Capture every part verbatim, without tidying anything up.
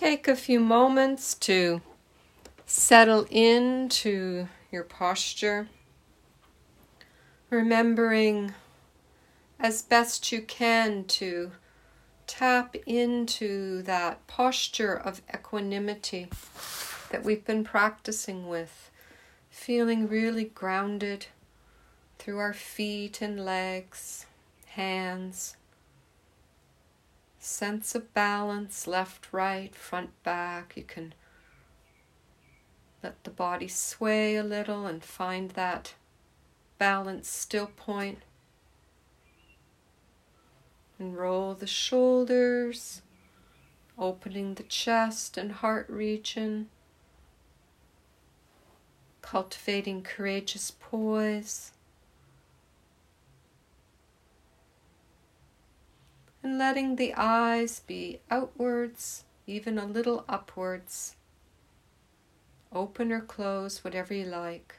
Take a few moments to settle into your posture, remembering as best you can to tap into that posture of equanimity that we've been practicing with, feeling really grounded through our feet and legs, hands, sense of balance, left, right, front, back. You can let the body sway a little and find that balanced still point. And roll the shoulders, opening the chest and heart region, cultivating courageous poise, and letting the eyes be outwards, even a little upwards. Open or close, whatever you like.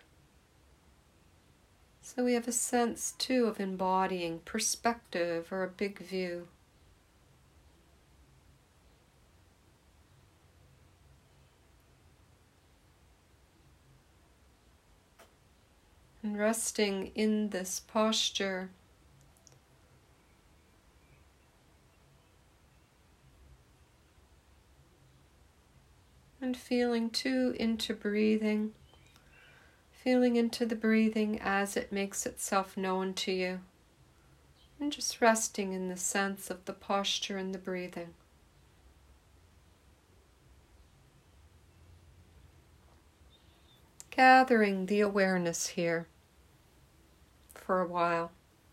So we have a sense too of embodying perspective or a big view. And resting in this posture, and feeling too into breathing, feeling into the breathing as it makes itself known to you, and just resting in the sense of the posture and the breathing. Gathering the awareness here for a while.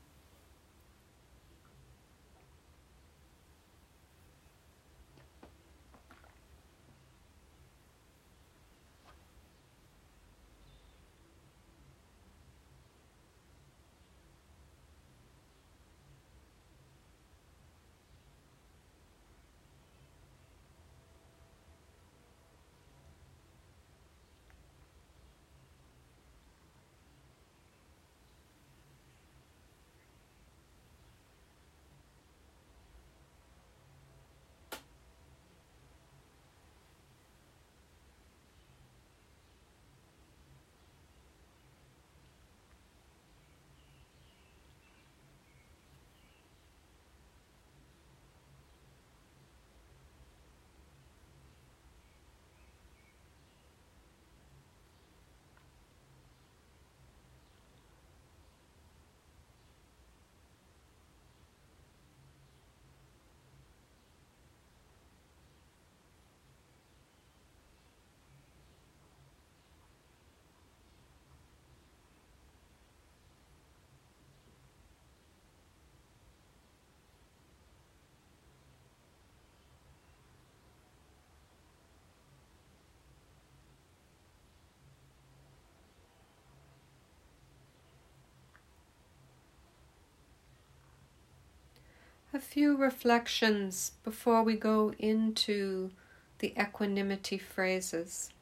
A few reflections before we go into the equanimity phrases.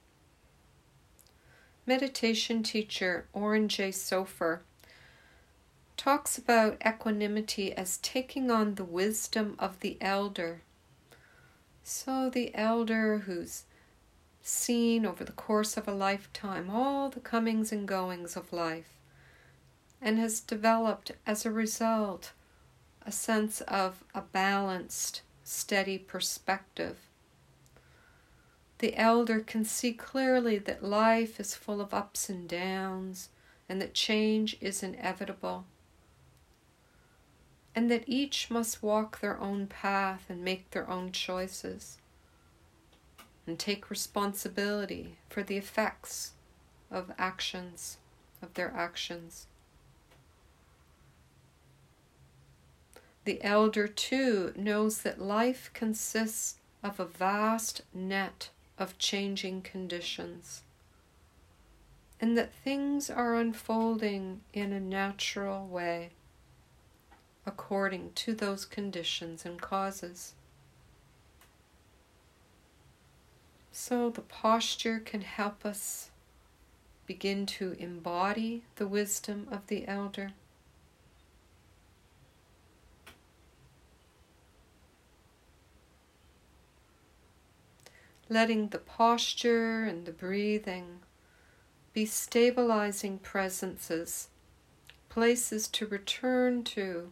Meditation teacher Oren J. Sofer talks about equanimity as taking on the wisdom of the elder. So the elder who's seen over the course of a lifetime all the comings and goings of life and has developed as a result a sense of a balanced, steady perspective. The elder can see clearly that life is full of ups and downs, and that change is inevitable, and that each must walk their own path and make their own choices, and take responsibility for the effects of actions, of their actions. The elder, too, knows that life consists of a vast net of changing conditions, and that things are unfolding in a natural way according to those conditions and causes. So the posture can help us begin to embody the wisdom of the elder. letting the posture and the breathing be stabilizing presences, places to return to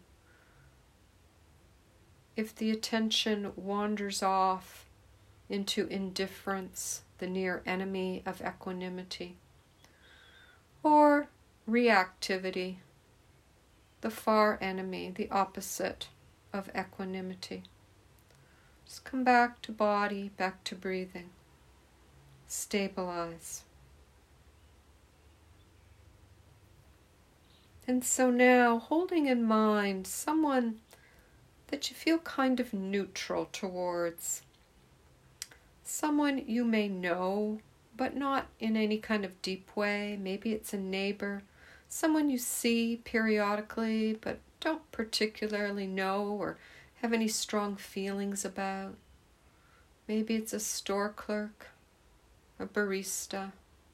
if the attention wanders off into indifference, the near enemy of equanimity, or reactivity, the far enemy, the opposite of equanimity. Just come back to body, back to breathing. Stabilize. And so now, holding in mind someone that you feel kind of neutral towards, someone you may know, but not in any kind of deep way. Maybe it's a neighbor, someone you see periodically, but don't particularly know or have any strong feelings about. Maybe it's a store clerk, a barista.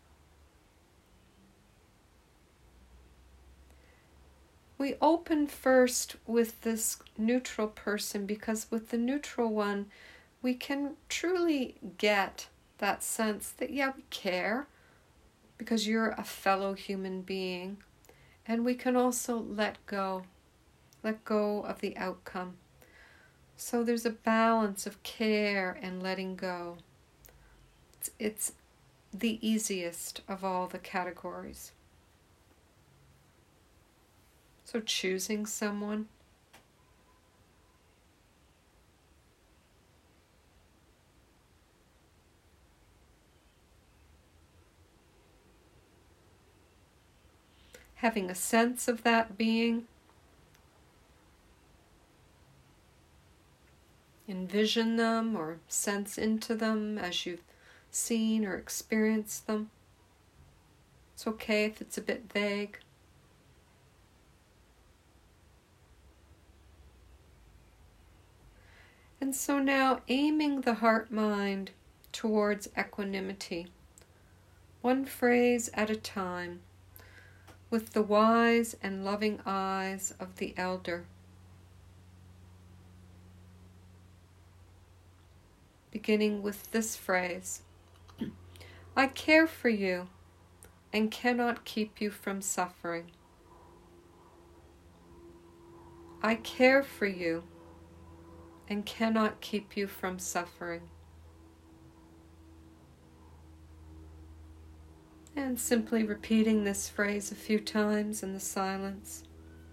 We open first with this neutral person because with the neutral one, we can truly get that sense that, yeah, we care because you're a fellow human being. And we can also let go, let go of the outcome. So there's a balance of care and letting go. It's, it's the easiest of all the categories. So choosing someone, having a sense of that being, envision them or sense into them as you've seen or experienced them. It's okay if it's a bit vague. And so now aiming the heart-mind towards equanimity, one phrase at a time, with the wise and loving eyes of the elder. Beginning with this phrase, I care for you and cannot keep you from suffering. I care for you and cannot keep you from suffering. And simply repeating this phrase a few times in the silence.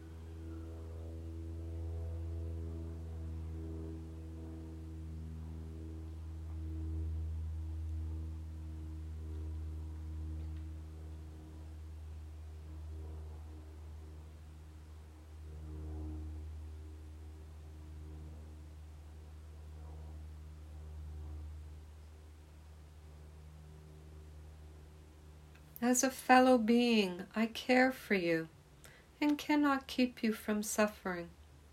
As a fellow being, I care for you and cannot keep you from suffering.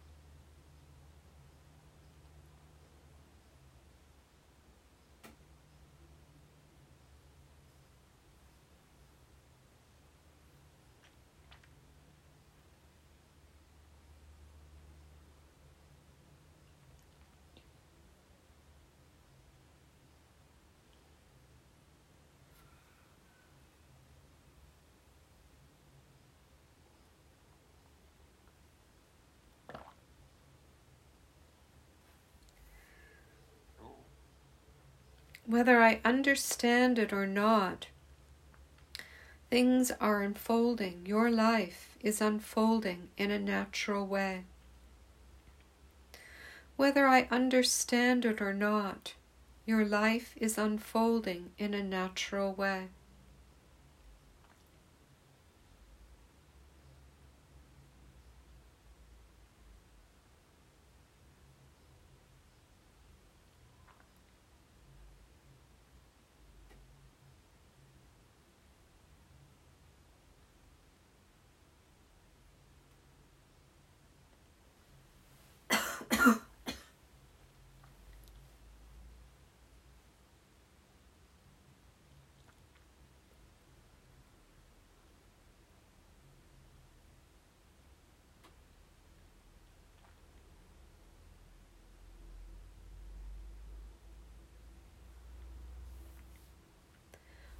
Whether I understand it or not, things are unfolding. Your life is unfolding in a natural way. Whether I understand it or not, your life is unfolding in a natural way.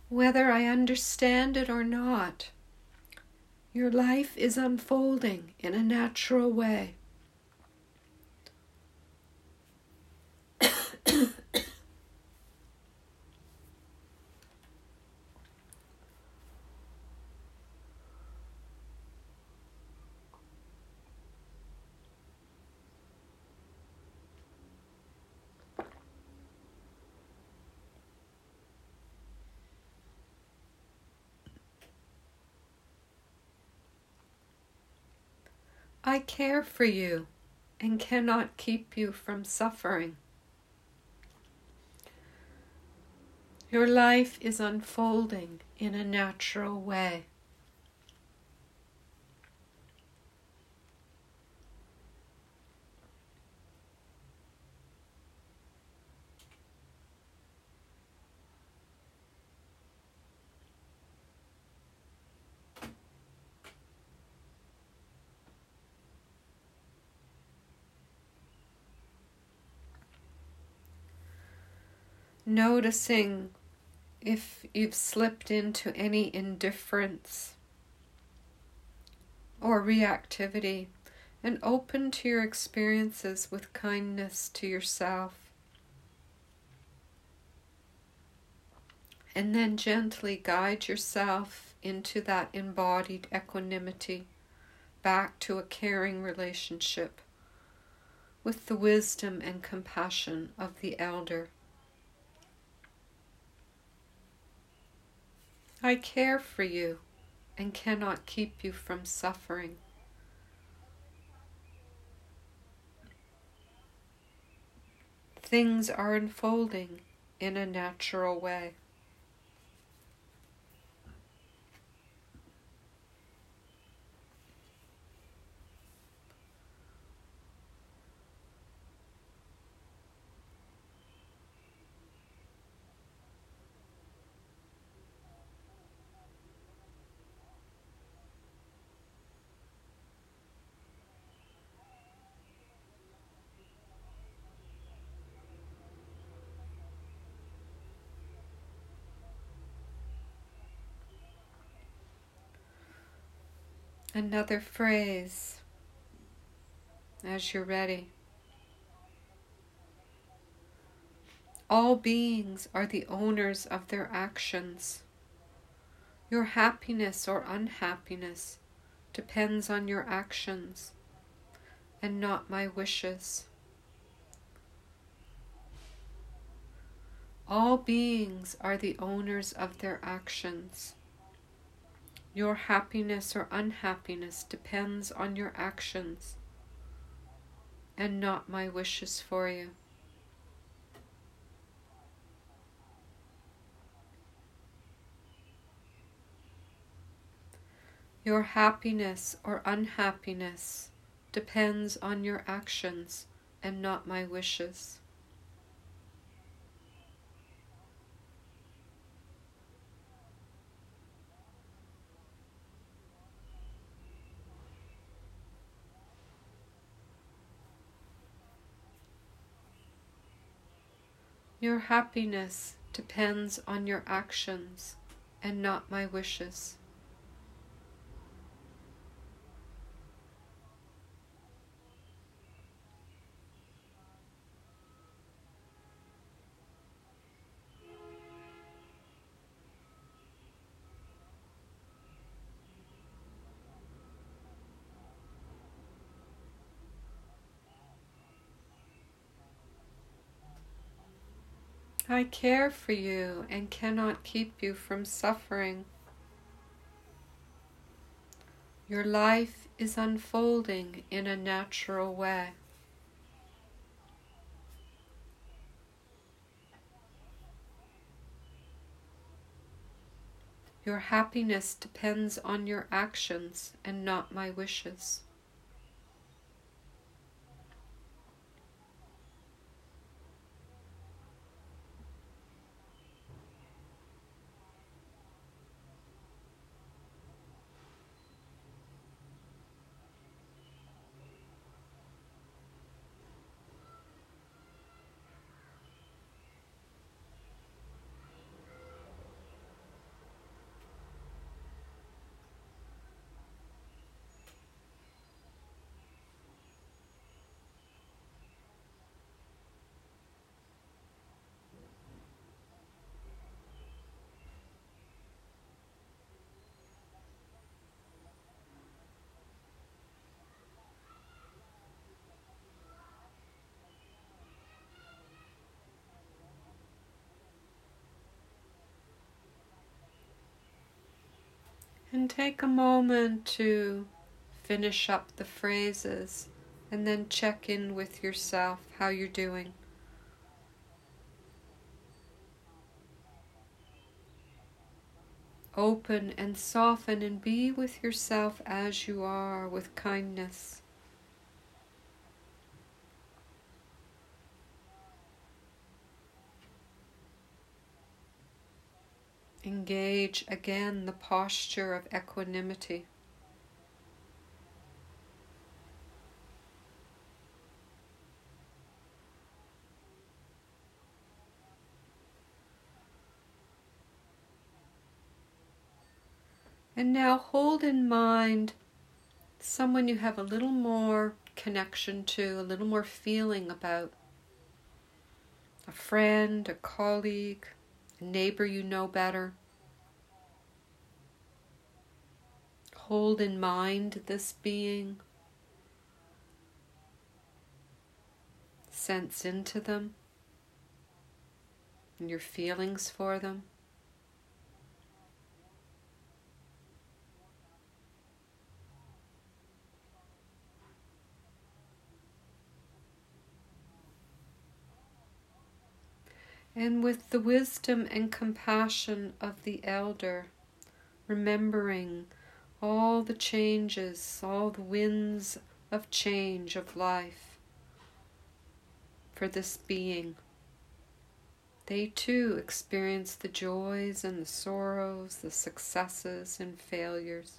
Whether I understand it or not, your life is unfolding in a natural way. I care for you and cannot keep you from suffering. Your life is unfolding in a natural way. Noticing if you've slipped into any indifference or reactivity, and open to your experiences with kindness to yourself. And then gently guide yourself into that embodied equanimity, back to a caring relationship with the wisdom and compassion of the elder. I care for you and cannot keep you from suffering. Things are unfolding in a natural way. Another phrase as you're ready. All beings are the owners of their actions. Your happiness or unhappiness depends on your actions and not my wishes. All beings are the owners of their actions. Your happiness or unhappiness depends on your actions and not my wishes for you. Your happiness or unhappiness depends on your actions and not my wishes. Your happiness depends on your actions and not my wishes. I care for you and cannot keep you from suffering. Your life is unfolding in a natural way. Your happiness depends on your actions and not my wishes. And take a moment to finish up the phrases and then check in with yourself how you're doing. Open and soften and be with yourself as you are, with kindness. Engage again the posture of equanimity. And now hold in mind someone you have a little more connection to, a little more feeling about. A friend, a colleague, a neighbor you know better. Hold in mind this being. Sense into them and your feelings for them. And with the wisdom and compassion of the elder, remembering all the changes, all the winds of change of life for this being. They too experience the joys and the sorrows, the successes and failures.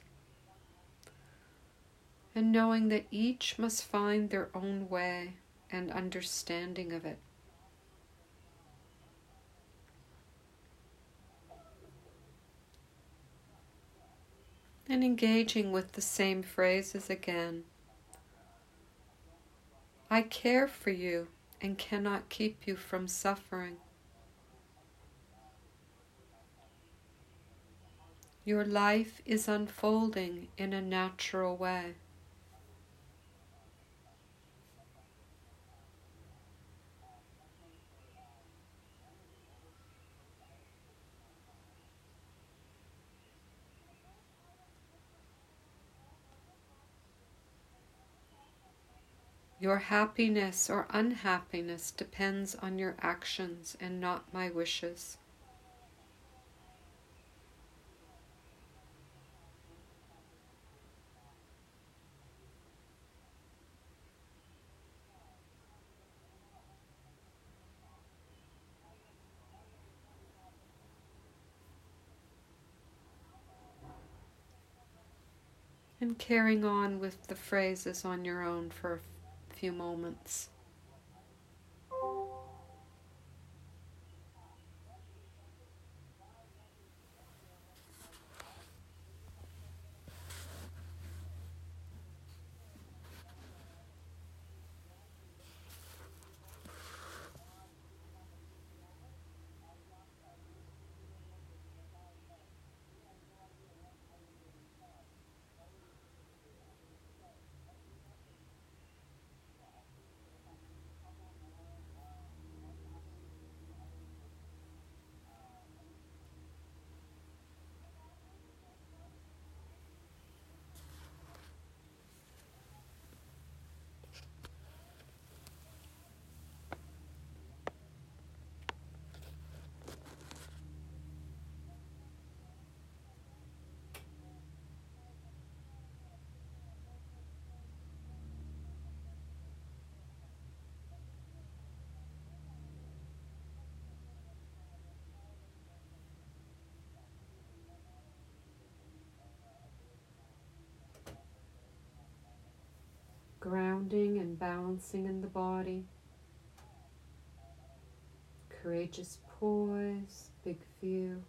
And knowing that each must find their own way and understanding of it. And engaging with the same phrases again. I care for you and cannot keep you from suffering. Your life is unfolding in a natural way. Your happiness or unhappiness depends on your actions and not my wishes. And carrying on with the phrases on your own for a few moments. Grounding and balancing in the body. Courageous poise, big view.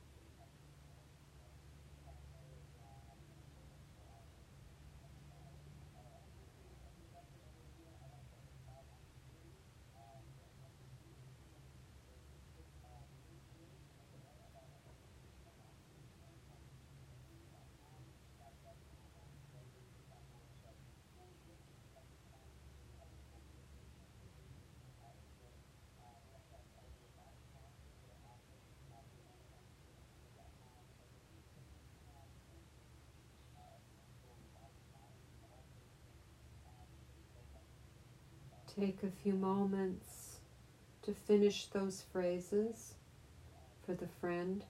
Take a few moments to finish those phrases for the friend.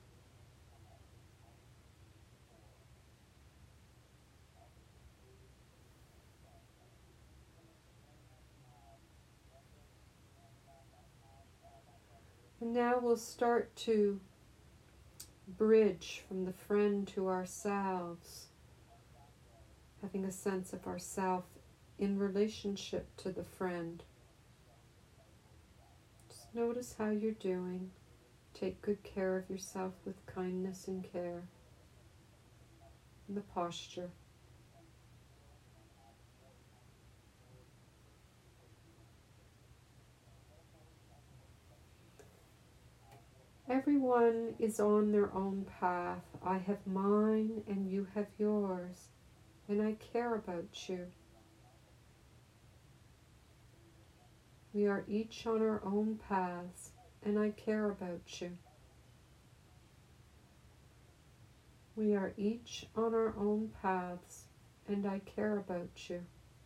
And now we'll start to bridge from the friend to ourselves, having a sense of ourself in relationship to the friend. Just notice how you're doing. Take good care of yourself with kindness and care. And the posture. Everyone is on their own path. I have mine and you have yours, and I care about you. We are each on our own paths, and I care about you. We are each on our own paths, and I care about you.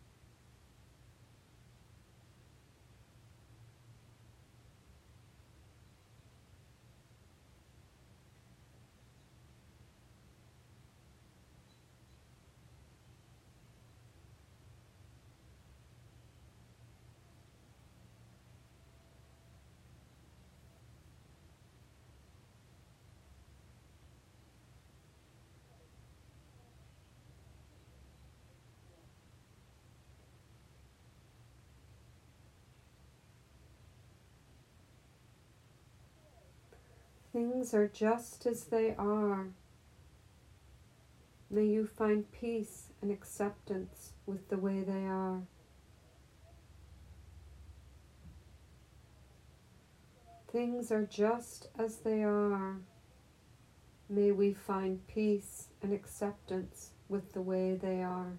Things are just as they are. May you find peace and acceptance with the way they are. Things are just as they are. May we find peace and acceptance with the way they are.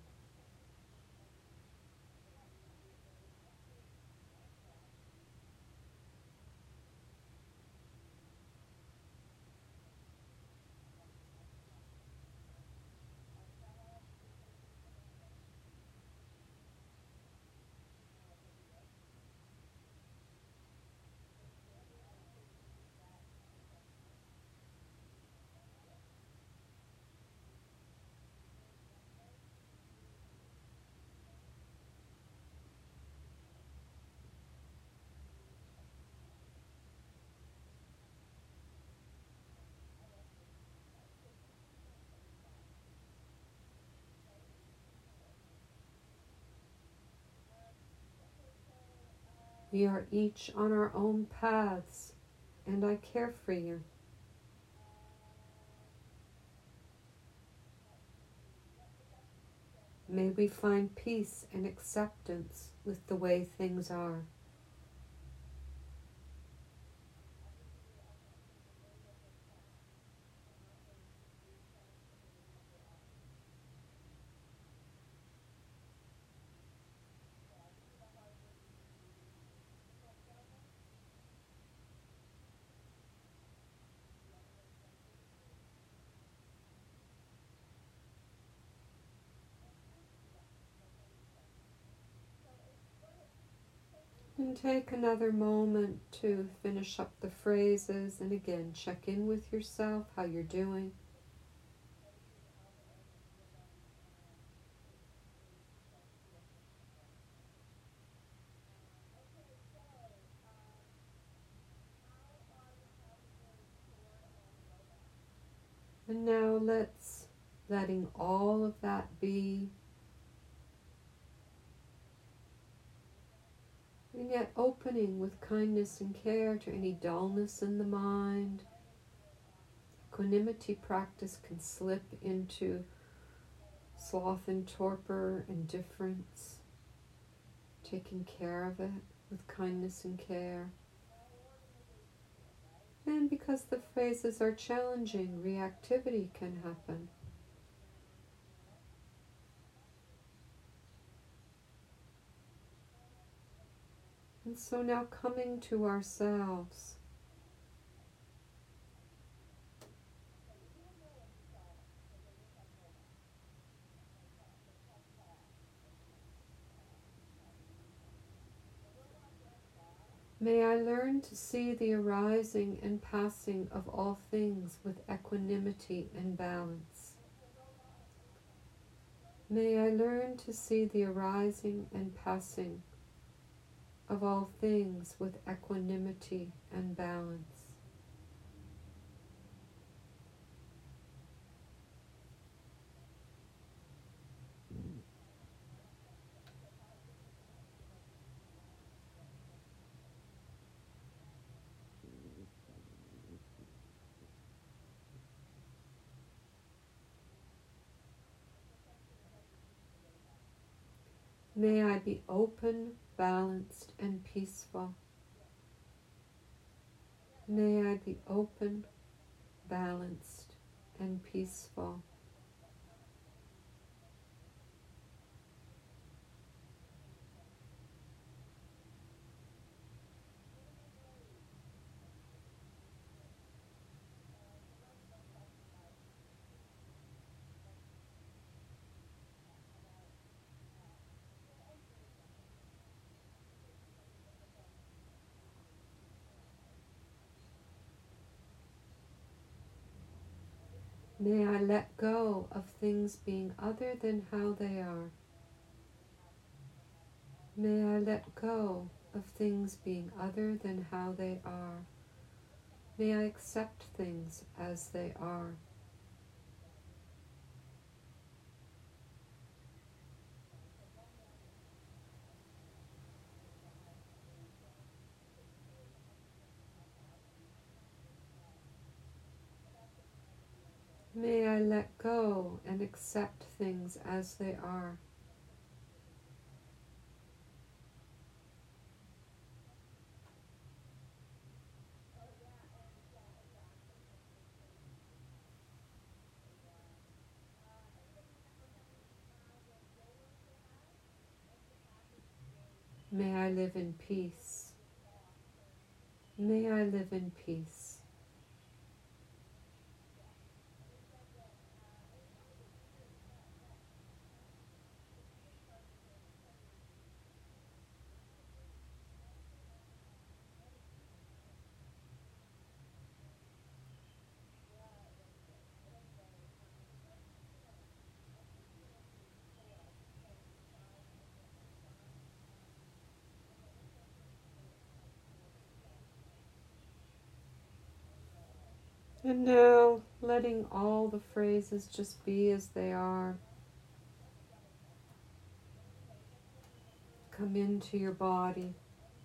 We are each on our own paths, and I care for you. May we find peace and acceptance with the way things are. And take another moment to finish up the phrases, and again, check in with yourself, how you're doing. And now let's, letting all of that be, and yet opening with kindness and care to any dullness in the mind. Equanimity practice can slip into sloth and torpor, indifference, taking care of it with kindness and care. And because the phases are challenging, reactivity can happen. And so now coming to ourselves. May I learn to see the arising and passing of all things with equanimity and balance. May I learn to see the arising and passing of all things with equanimity and balance. May I be open, balanced, and peaceful. May I be open, balanced, and peaceful. May I let go of things being other than how they are. May I let go of things being other than how they are. May I accept things as they are. May I let go and accept things as they are. May I live in peace. May I live in peace. And now, letting all the phrases just be as they are. Come into your body.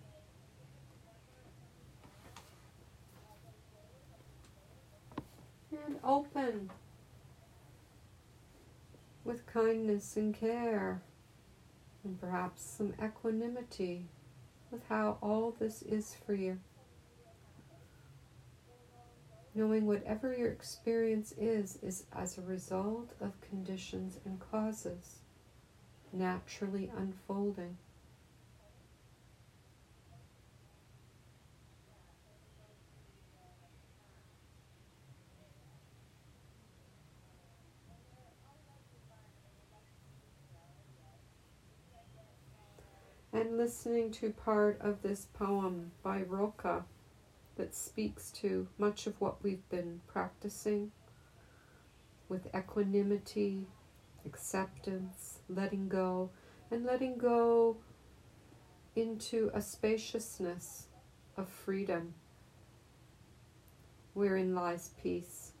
And open with kindness and care, and perhaps some equanimity with how all this is for you. Knowing whatever your experience is, is as a result of conditions and causes naturally unfolding. And listening to part of this poem by Rilke that speaks to much of what we've been practicing with equanimity, acceptance, letting go, and letting go into a spaciousness of freedom wherein lies peace.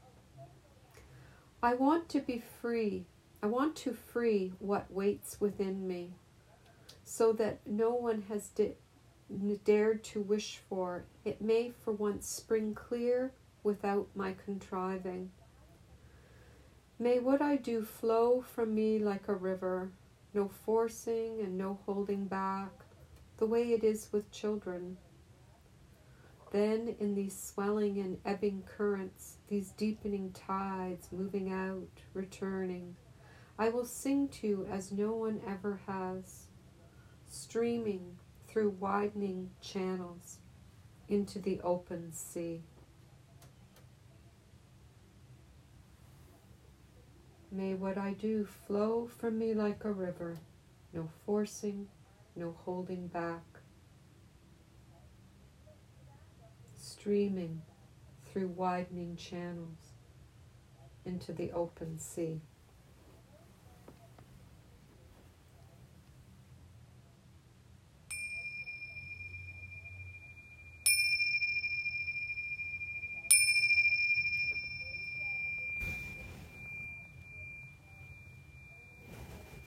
I want to be free. I want to free what waits within me so that no one has di- dared to wish for. It may for once spring clear without my contriving. May what I do flow from me like a river, no forcing and no holding back, the way it is with children. Then in these swelling and ebbing currents, these deepening tides moving out, returning, I will sing to as no one ever has, streaming through widening channels into the open sea. May what I do flow from me like a river, no forcing, no holding back, streaming through widening channels into the open sea.